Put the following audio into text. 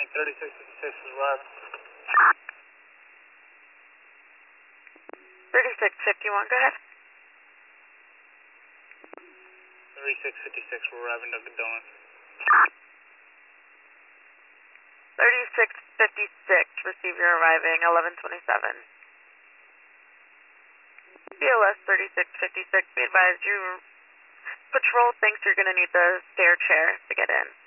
3656 is arriving. 3651, go ahead. 3656, we're arriving Dunkin' Donuts. 3656, receive your arriving 1127. CLS 3656, be advised your patrol thinks you're going to need the stair chair to get in.